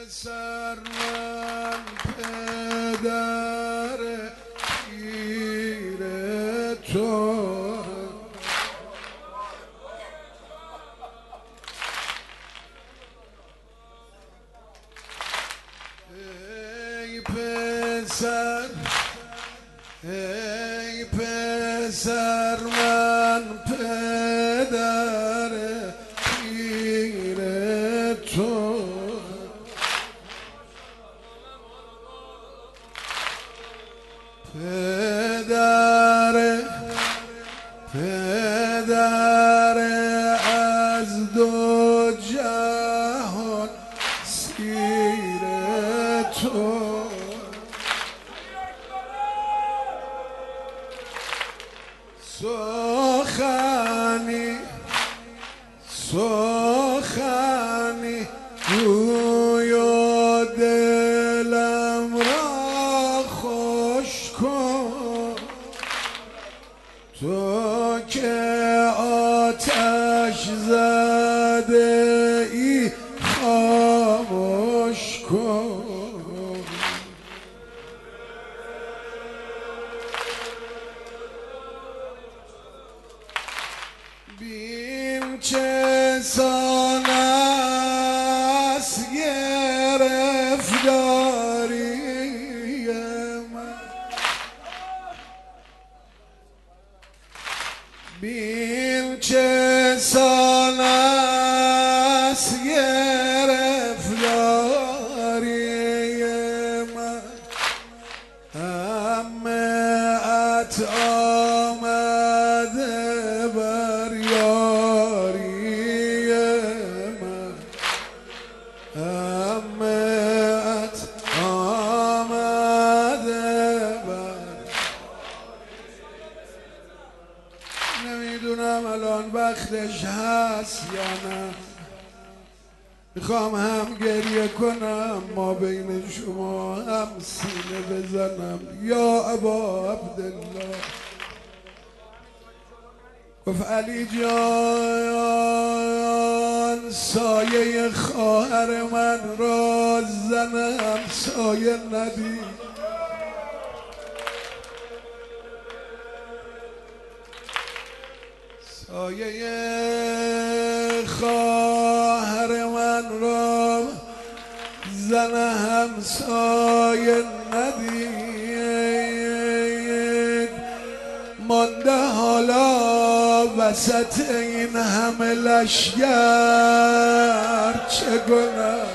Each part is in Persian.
پسر من پدر پیر تو، ای پسر من پدر پیر تو، پدر از دو جهان سیر تو، سخنی روی و دلم را خوش کن، تو که آتش زده ای خاموش کن، بین چه سان است گرفتاری من، بین چه سان است گرفتاری من، همت آمده بر یاری من، همت آمده بر، نمیدونم الان وقتش هست یا نه، میخوام هم گریه کنم ما بین شما هم سینه بزنم. یا ابا عبدالله گفت علی جان سایه خواهر من را زنم سایه ندید، سایه خواهر من را زن همسایه ندید، مانده حالا وسط این همه لشگر چه گناه،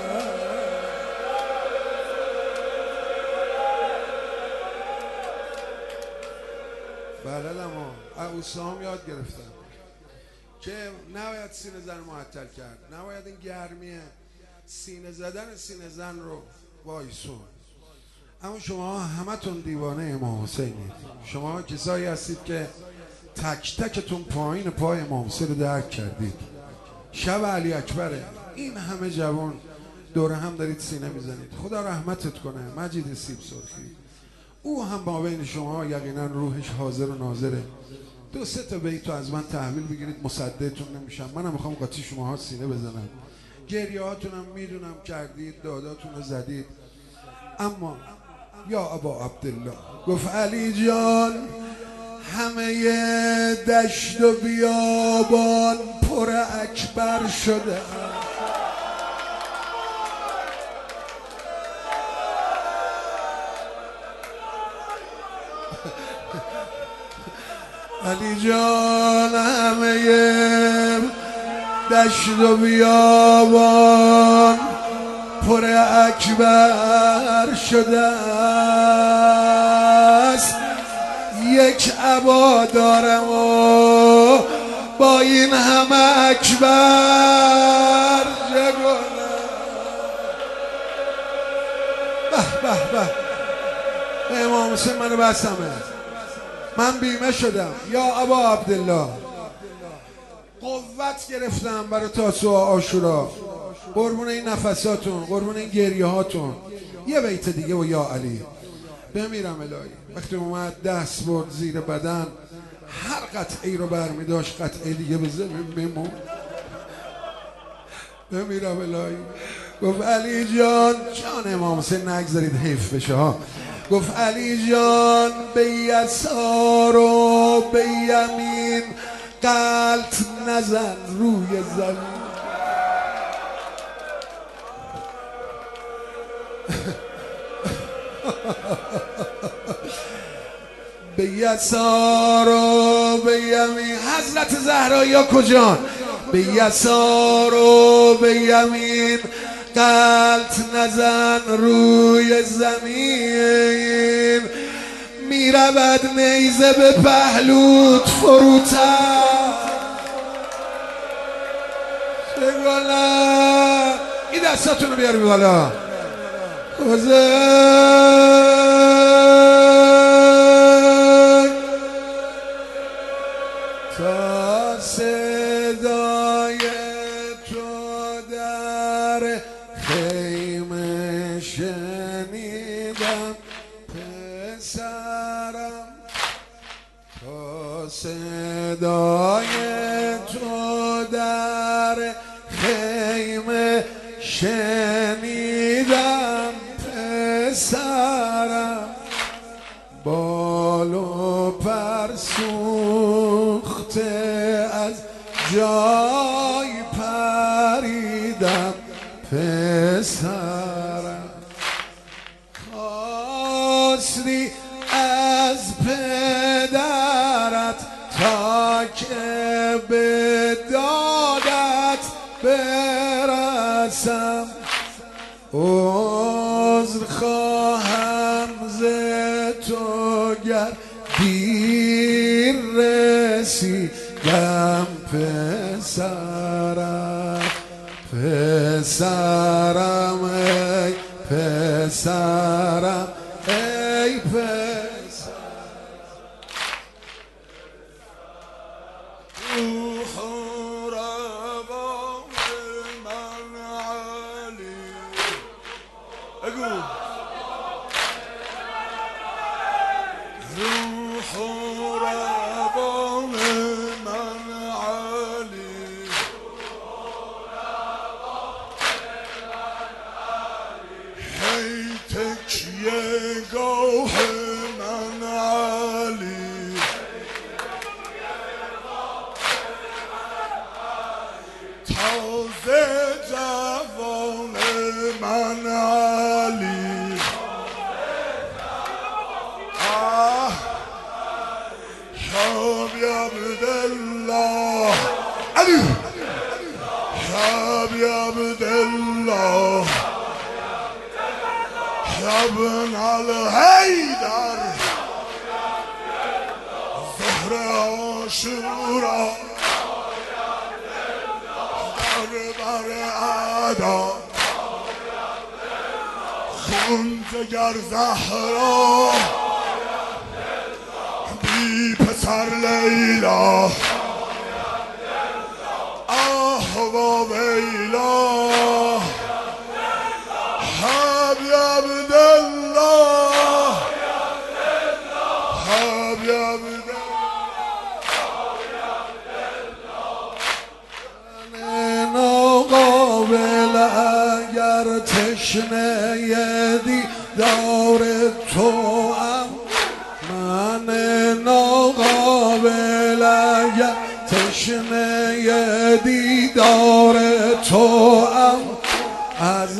بلدم اوسام یاد گرفتم که نباید سینه زن معطل کرد، نباید این گرمی سینه زن رو وایسون. اما شما همتون دیوانه امام حسینید، شما کسایی هستید که تک تکتون پایین پای امام حسین رو درک کردید. شب علی اکبره، این همه جوان دور هم دارید سینه میزنید. خدا رحمتت کنه مجید سیب سرخی، او هم با بین شما یقینا روحش حاضر و ناظره. دو سه تا بیتو از من تحویل بگیرید مصدقتون نمیشم، منم میخوام قاطی شماها سینه بزنم. گریه هاتونم میدونم کردید، داداتون رو زدید، اما یا ابا عبدالله گفت علی جان همه دشت و بیابان پر اکبر شده، علی جان همه دشت و بیابان پر اکبر شده است، یک عبا دارم و با این همه اکبر جگونه. به به به امام حسین منو بستمه، من بیمه شدم. یا ابا عبدالله قوت گرفتم برای تاسوعا عاشورا، قربون این نفساتون، قربون این گریه هاتون. یه بیت دیگه و یا علی بمیرم الهی. وقتی اومد دست برد زیر بدن، هر قطعی رو برمی داشت قطعی دیگه به زمین میمون. بمیرم الهی گفت علی جان، جان امام حسین نگذارید حیف بشه ها. گفت علی جان به یسار و به یمین غلط نزن روی زمین. به یسار و به یمین. حضرت زهرا یا کجان؟ به یسار و به یمین غلط نزن روی زمین. میرود نیزه به پهلوت فروتر. چگونه این دستاتون رو بیاری بالا. تا صدای تو در خیمه شنیدم پسرم. تا صدای تو در خیمه شنیدم پسرم. بال و پر سوخته از جای پریدم پسرم. خواستی از پدرت تا که به دادت برسم. عذر خواهم ز تو گر دیر رسیدم پسرم. پسرم ای پسرم ای پسرم. روح روان من علی. بگو روح روان من علی. هی تکیه گاه من علی. تازه جوان من علی. یا عبدالله علی. یا عبدالله یا ابن الحیدر ظهر عاشورا بر ادا خون جگر زهرا بی پسر لیلا. آه و ویلا حبی عبدالله حبی عبدالله. ناقابل اگر تشنه دیدار تو ام. من ناقابل اگر تشنه دیدار تو ام. از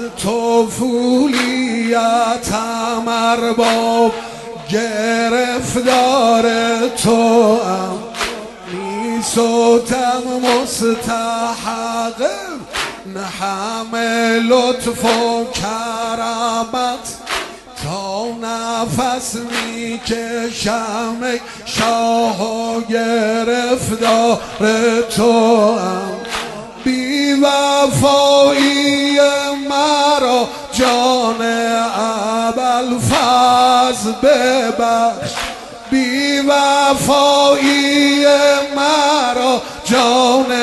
طفولیتم ارباب گرفتار تو ام. می سوتم مستحق نه همه لطف و کرامت. تا نفس می کشم ای شاه و گرفتار تو ام. بی وفایی مرا جان ابوالفضل ببخش. بی وفایی مرا جان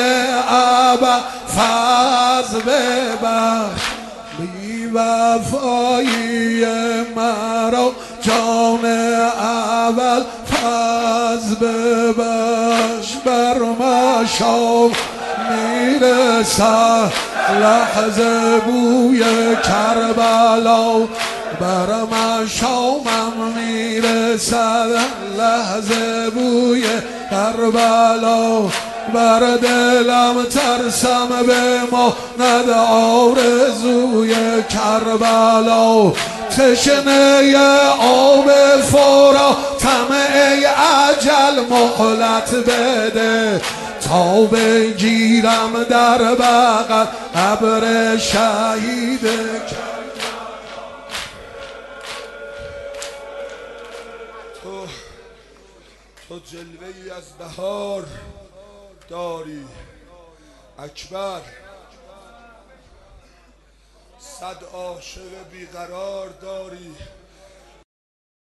ابوالفضل ببخش. بی وفایی مرا جان ابوالفضل ببخش. بر مشام میرسد لحظه بوی کربلا بر مشامم میرسد، لحظه بوی کربلا بر دلم ترسم بماند آرزوی کربلا. تشنه آب فرا طمع اجل مهلت بده تا بگیرم در بغل قبر شهید تو جلوه ای از بهار داری اکبر، صد عاشق بیقرار داری.